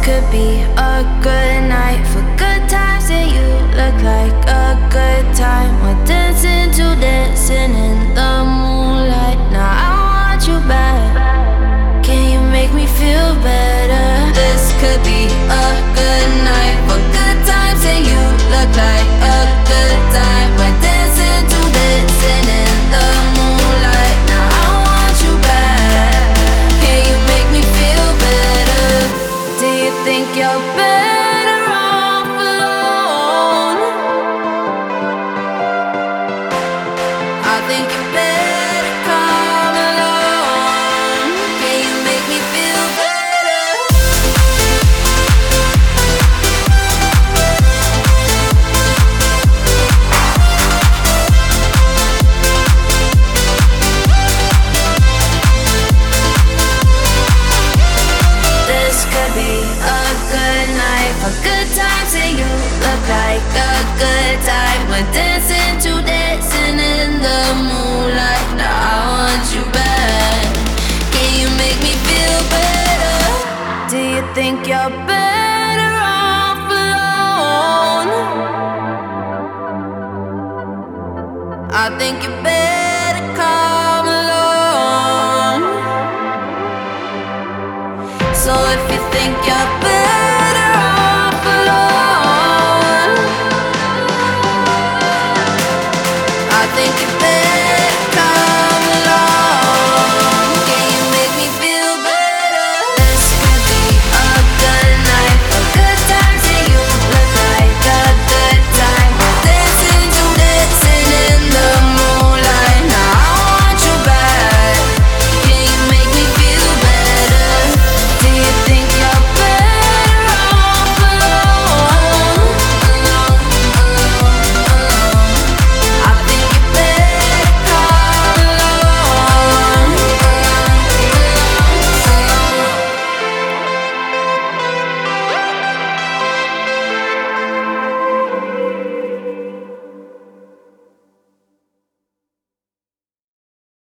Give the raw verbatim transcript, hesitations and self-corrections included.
could be a good night for good times, and you look like a good time. We're dancing to dancing in the moonlight. Now I want you back. Can you make me feel better? This could be a good night for good times, and you look like a good time. We're dancing to dancing in the moonlight. Now I want you back. Can you make me feel better? Do you think you're better off alone? I think you better come along. Can you make me feel better? This could be a good night for good times, and you look like a good time. We're dancing to dancing in the moonlight. Now I want you back. Can you make me feel better? Do you think you're better off alone? I think you better come along. So if you think you're better off alone, I think you better